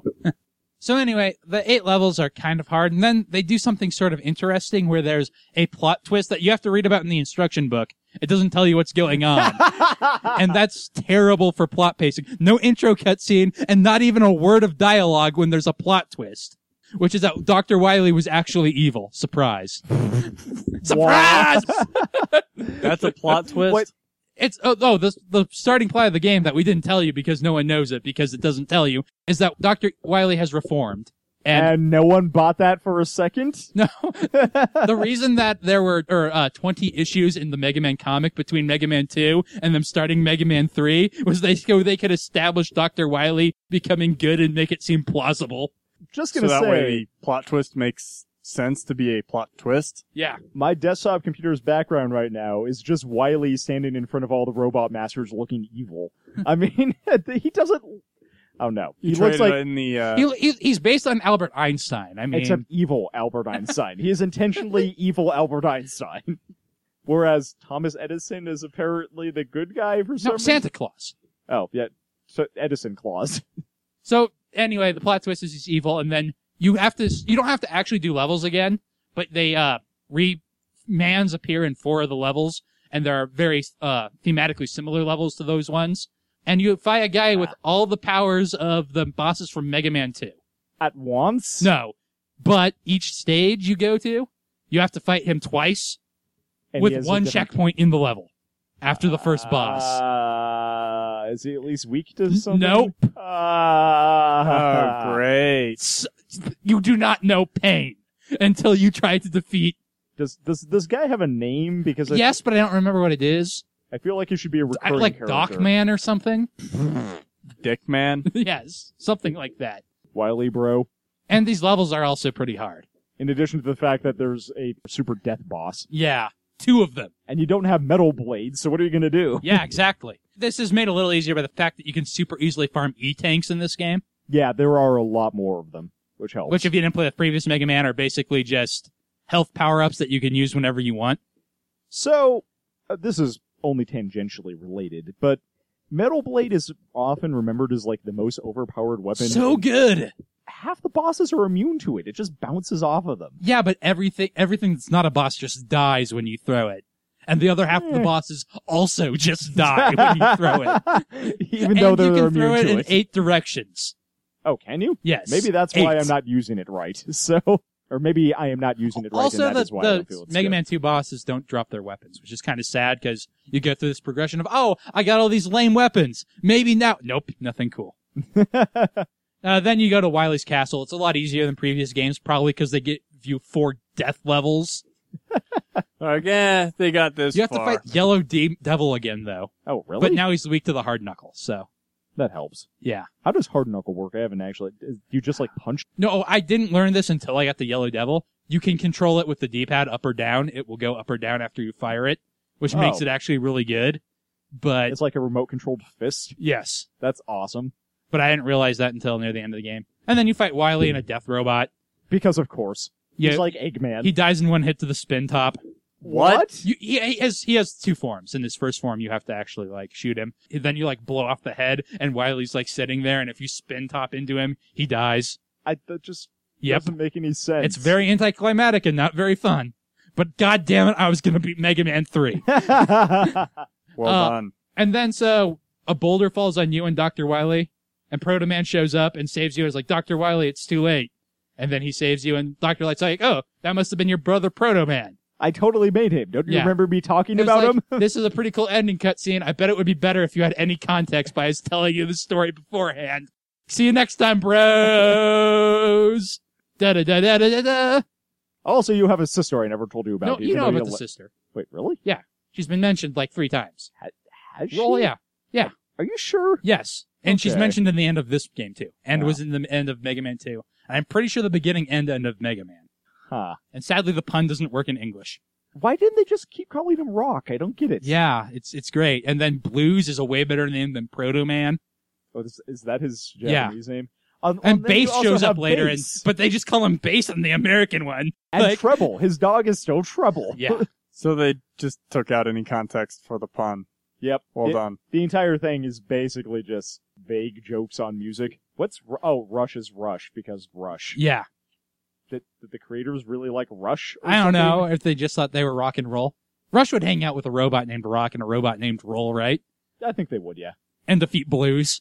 So anyway, the eight levels are kind of hard, and then they do something sort of interesting where there's a plot twist that you have to read about in the instruction book. It doesn't tell you what's going on. And that's terrible for plot pacing. No intro cutscene, and not even a word of dialogue when there's a plot twist. Which is that Doctor Wily was actually evil. Surprise. Surprise! That's a plot twist? Wait. It's, oh, oh, the, the starting plot of the game that we didn't tell you because no one knows it because it doesn't tell you is that Doctor Wily has reformed. And, And no one bought that for a second? no, the reason that there were, or, uh, twenty issues in the Mega Man comic between Mega Man two and them starting Mega Man three was they, so they could establish Doctor Wily becoming good and make it seem plausible. Just So gonna that say, way the plot twist makes sense to be a plot twist? Yeah. my desktop computer's background right now is just Wily standing in front of all the robot masters looking evil. I mean, he doesn't... Oh no. You He looks traded like... in the, uh, He, he's, he's based on Albert Einstein. I mean, Except evil Albert Einstein. He is intentionally evil Albert Einstein. Whereas Thomas Edison is apparently the good guy for some no, reason. Santa Claus. Oh, yeah. So Edison Claus. So anyway, the plot twist is he's evil, and then you have to, you don't have to actually do levels again, but they, uh, re, mans appear in four of the levels, and there are very, uh, thematically similar levels to those ones. And you fight a guy with all the powers of the bosses from Mega Man two. At once? No. But each stage you go to, you have to fight him twice And he with has a one different- checkpoint in the level after the first boss. Uh, is he at least weak to something? Nope. Uh, oh, great. S- You do not know pain until you try to defeat. Does does this guy have a name? Because I, Yes, but I don't remember what it is. I feel like he should be a I- recurring like character. Dockman or something. Dick man. Yes, something like that. Wily bro. And these levels are also pretty hard. In addition to the fact that there's a super death boss. Yeah, two of them. And you don't have metal blades, so what are you gonna do? Yeah, exactly. This is made a little easier by the fact that you can super easily farm E-tanks in this game, Yeah, there are a lot more of them, which helps. which if you didn't play the previous Mega Man are basically just health power-ups that you can use whenever you want. So, uh, this is only tangentially related, but Metal Blade is often remembered as like the most overpowered weapon. So good! Half the bosses are immune to it. It just bounces off of them. Yeah, but everything everything that's not a boss just dies when you throw it. And the other half of the Eh. bosses also just die when you throw it. Even though and they're you can immune throw it to in it. eight directions. Oh, can you? Yes. Maybe that's why Eight. I'm not using it right. So, Or maybe I am not using it right, Also, and that the, is why I don't the feel it's Mega good. Man two bosses don't drop their weapons, which is kind of sad because you go through this progression of, oh, I got all these lame weapons. Maybe now. Nope, nothing cool. uh, then you go to Wily's Castle. It's a lot easier than previous games, probably because they give you four death levels. Like, eh, they got this You have far. to fight Yellow De- Devil again, though. Oh, really? But now he's weak to the hard knuckle, so that helps. yeah. How does hard knuckle work? I haven't actually. Do you just like punch? No, I didn't learn this until I got the Yellow Devil. You can control it with the D-pad up or down. It will go up or down after you fire it, which Oh. makes it actually really good. But It's like a remote controlled fist. yes, That's awesome. but I didn't realize that until near the end of the game. And then you fight Wily and a death robot. Because of course. Yeah, He's like Eggman. he dies in one hit to the spin top. what? You, he, he has he has two forms. In his first form, you have to actually like shoot him. Then you like blow off the head, and Wily's like sitting there. And if you spin top into him, he dies. I that just Yep, doesn't make any sense. it's very anticlimactic and not very fun. But god damn it, I was gonna beat Mega Man three. Well Uh, done. And then so a boulder falls on you and Doctor Wily, and Proto Man shows up and saves you. It's like, Doctor Wily, it's too late. And then he saves you, and Doctor Light's like, oh, that must have been your brother Proto Man. I totally made him. Don't you Yeah. remember me talking It was about like, him? This is a pretty cool ending cutscene. I bet it would be better if you had any context by us telling you the story beforehand. See you next time, bros. Da da da da da da da. Also, you have a sister I never told you about. No, even you know though about you the le- sister. Wait, really? She's been mentioned like three times. Has she? Well, yeah. Are you sure? Yes. And she's Okay. mentioned in the end of this game too. And Wow. was in the end of Mega Man two. And I'm pretty sure the beginning and end of Mega Man. Huh. And sadly the pun doesn't work in English. Why didn't they just keep calling him Rock? I don't get it. Yeah, it's it's great. And then Blues is a way better name than Proto Man. Oh, is, is that his Yeah. Japanese name? Um, And then you Bass also shows up have later, Bass. and but they just call him Bass in the American one. And like- Treble. His dog is still Treble. Yeah. So they just took out any context for the pun. Yep. Well It- done. The entire thing is basically just vague jokes on music. What's Ru- oh Rush is Rush because Rush. Yeah. Did, did the creators really like Rush? or I don't something? know if they just thought they were rock and roll. Rush would hang out with a robot named Rock and a robot named Roll, right? I think they would. Yeah. And defeat Blues.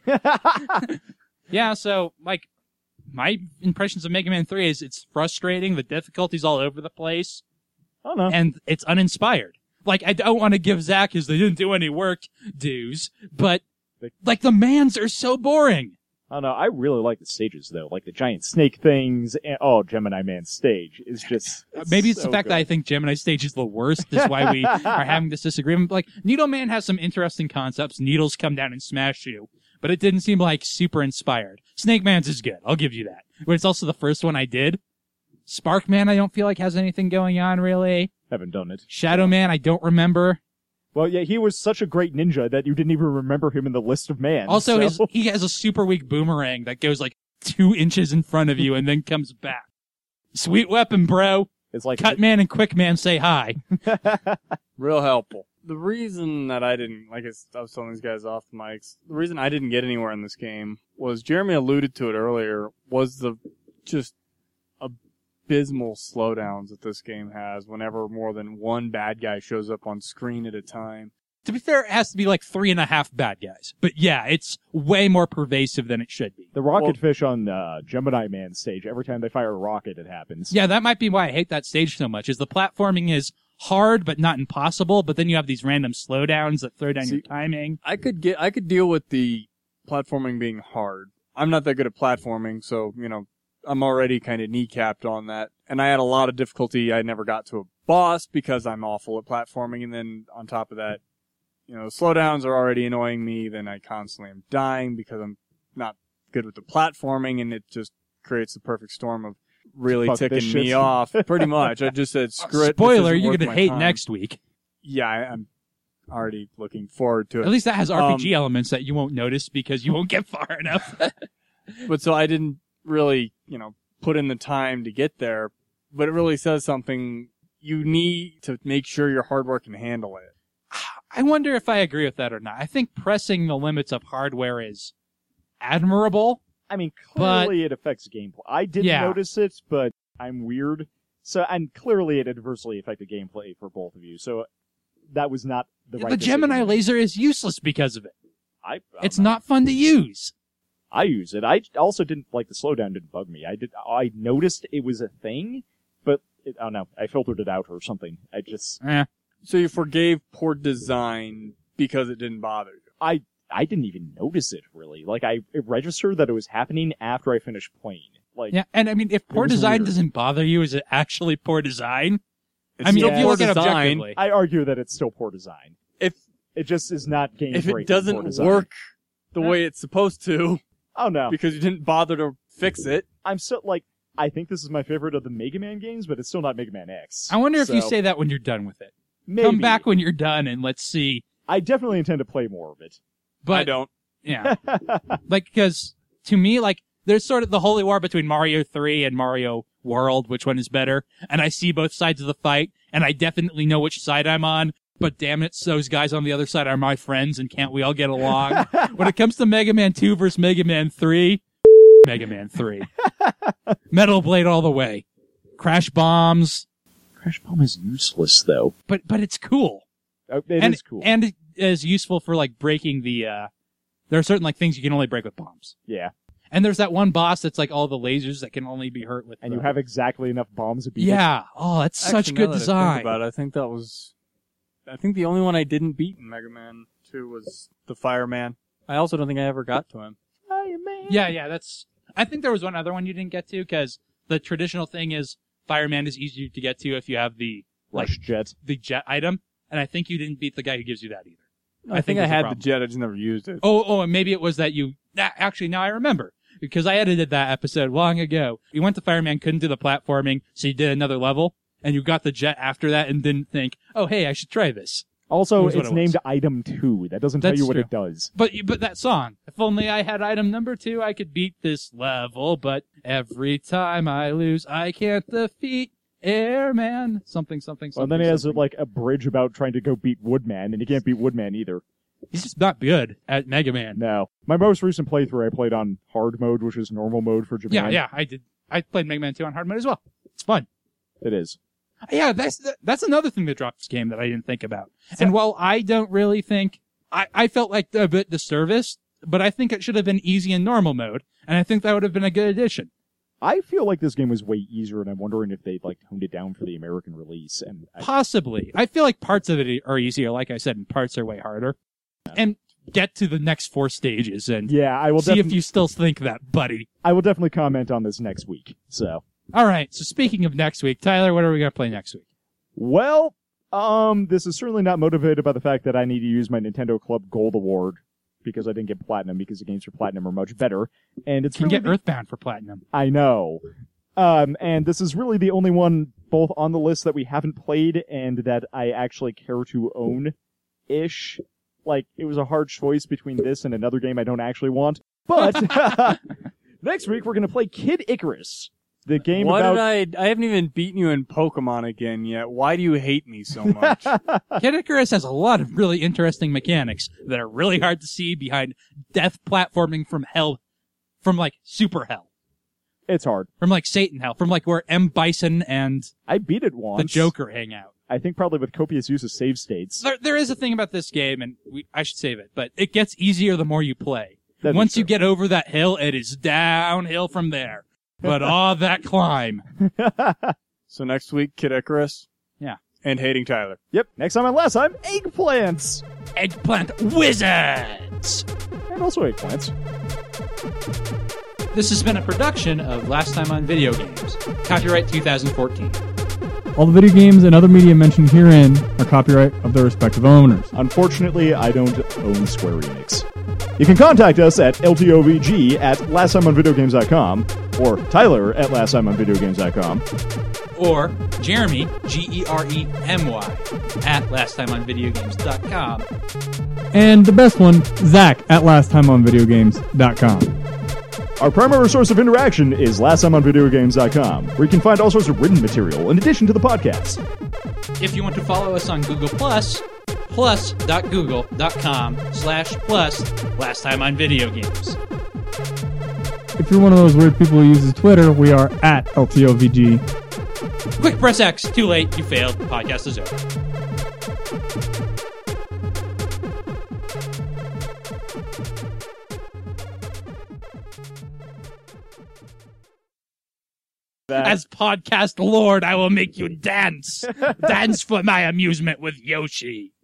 Yeah, so, like, my impressions of Mega Man three is it's frustrating, the difficulty's all over the place, I don't know. and it's uninspired. Like, I don't want to give Zach his they didn't do any work dues, but, They- like, the mans are so boring. I don't know. I really like the stages though, like the giant snake things. And, oh, Gemini Man stage is just. Maybe it's so the fact good. that I think Gemini Stage is the worst, is why we are having this disagreement. Like, Needle Man has some interesting concepts. Needles come down and smash you. But it didn't seem like super inspired. Snake Man's is good. I'll give you that. But it's also the first one I did. Spark Man, I don't feel like has anything going on, really. haven't done it. Shadow Man, I don't remember. Well, yeah, he was such a great ninja that you didn't even remember him in the list of man. Also, so- his, he has a super weak boomerang that goes like two inches in front of you and then comes back. Sweet weapon, bro. it's like Cut Man and Quick Man say hi. Real helpful. The reason that I didn't, like I s- I was telling these guys off the mics, the reason I didn't get anywhere in this game was, Jeremy alluded to it earlier, was the just abysmal slowdowns that this game has whenever more than one bad guy shows up on screen at a time. To be fair, it has to be like three and a half bad guys. But yeah, it's way more pervasive than it should be. the rocket fish on uh, Gemini Man stage. Every time they fire a rocket, it happens. Yeah, that might be why I hate that stage so much, is the platforming is hard but not impossible, but then you have these random slowdowns that throw down See- your timing. I could get, I could deal with the platforming being hard. I'm not that good at platforming, so, you know, I'm already kind of kneecapped on that. And I had a lot of difficulty. I never got to a boss because I'm awful at platforming. And then on top of that, you know, slowdowns are already annoying me. Then I constantly am dying because I'm not good with the platforming, and it just creates the perfect storm of really Fuck this ticking me shit. off. Pretty much. I just said, screw it. this Spoiler, isn't you're worth gonna my hate time. next week. Yeah, I, I'm already looking forward to it. At least that has R P G Um, elements that you won't notice because you won't get far enough. But so I didn't really, you know, put in the time to get there. But it really says something. You need to make sure your hard work can handle it. I wonder if I agree with that or not. I think pressing the limits of hardware is admirable. I mean, But- clearly it affects gameplay. I didn't Yeah. notice it, but I'm weird. So, and clearly it adversely affected gameplay for both of you. So that was not the right the Gemini decision. laser is useless because of it. I, I It's don't know. not fun to use. I use it. I also didn't, like, the slowdown didn't bug me. I did. I noticed it was a thing, but it, I don't know. I filtered it out or something. I just... Eh. So you forgave poor design because it didn't bother you. I I didn't even notice it, really. Like, I it registered that it was happening after I finished playing. Like, Yeah, and I mean, if poor was design weird. doesn't bother you, is it actually poor design? It's I mean, still if you poor look at it design. objectively. I argue that it's still poor design. If It just is not game if breaking it poor doesn't design. work the Yeah. way it's supposed to Oh, no. because you didn't bother to fix it, I'm so, like, I think this is my favorite of the Mega Man games, but it's still not Mega Man X. I wonder if you So, say that when you're done with it. maybe. Come back when you're done and let's see. I definitely intend to play more of it. But I don't. yeah, like because to me, like there's sort of the holy war between Mario three and Mario World, which one is better? And I see both sides of the fight, and I definitely know which side I'm on. But damn it, those guys on the other side are my friends, and can't we all get along? When it comes to Mega Man two versus Mega Man three, Mega Man three, Metal Blade all the way, Crash Bombs, Crash Bomb is useless, though. but but it's cool. Uh, It and, is cool. and it is useful for like breaking the. uh There are certain like things you can only break with bombs. yeah. And there's that one boss that's like all the lasers that can only be hurt with. And the- you have exactly enough bombs to beat it. yeah. Oh, that's such Actually, good now that I design. think about it, I think that was. I think the only one I didn't beat in Mega Man two was the Fireman. I also don't think I ever got to him. Fireman. Yeah, yeah. That's. I think there was one other one you didn't get to because the traditional thing is Fireman is easier to get to if you have the like Rush Jet. the jet item, and I think you didn't beat the guy who gives you that either. I, I think, think I that's the had problem. the jet, I just never used it. Oh, oh, and maybe it was that you. Nah, actually, now I remember because I edited that episode long ago. You went to Fireman, couldn't do the platforming, so you did another level, and you got the jet after that, and didn't think, "Oh, hey, I should try this." Also, Here's what it's it named was. Item two. That doesn't tell That's you what true. it does. But you- but that song. If only I had item number two, I could beat this level. But every time I lose, I can't defeat Airman. Something, something, Well, something. and then he has something. like a bridge about trying to go beat Woodman, and you can't beat Woodman either. He's just not good at Mega Man. No. My most recent playthrough, I played on hard mode, which is normal mode for Yeah, Japan. yeah, I did. I played Mega Man two on hard mode as well. It's fun. It is. Yeah, that's that's another thing that dropped this game that I didn't think about. And while I don't really think I, I felt like a bit disserviced, but I think it should have been easy in normal mode, and I think that would have been a good addition. I feel like this game was way easier, and I'm wondering if they like toned it down for the American release. And I, Possibly. I feel like parts of it are easier, like I said, and parts are way harder. And get to the next four stages and yeah, I will. see if defi- you still think that, buddy. I will definitely comment on this next week. So, All right, so speaking of next week, Tyler, what are we going to play next week? well, um, this is certainly not motivated by the fact that I need to use my Nintendo Club Gold Award because I didn't get Platinum because the games for Platinum are much better. And it's You can really get the- Earthbound for Platinum. I know. Um, and this is really the only one both on the list that we haven't played and that I actually care to own-ish. Like, it was a hard choice between this and another game I don't actually want. But next week we're going to play Kid Icarus, the game Why about... did I? I haven't even beaten you in Pokemon again yet. Why do you hate me so much? Kid Icarus has a lot of really interesting mechanics that are really hard to see behind death platforming from hell, from like super hell, It's hard. from like Satan hell, from like where M. Bison and I beat it once. the Joker hang out. I think probably with copious use of save states. There, there is a thing about this game, and we, I should save it, but it gets easier the more you play. That is Once you true. get over that hill, it is downhill from there. But all that climb. So next week, Kid Icarus. Yeah. And hating Tyler. Yep, next time on Last Time, eggplants! Eggplant Wizards! And also eggplants. This has been a production of Last Time on Video Games. Copyright two thousand fourteen. All the video games and other media mentioned herein are copyright of their respective owners. Unfortunately, I don't own Square Enix. You can contact us at L T O V G at last time on video games dot com or Tyler at last time on video games dot com. Or Jeremy, G E R E M Y, at last time on video games dot com. And the best one, Zach at last time on video games dot com. Our primary source of interaction is last time on video games dot com, where you can find all sorts of written material in addition to the podcast. If you want to follow us on Google Plus, plus dot google dot com slash plus last time on video games. If you're one of those weird people who uses Twitter, we are at L T O V G. Quick press X. Too late. You failed. The podcast is over. That- As podcast lord, I will make you dance. Dance for my amusement with Yoshi.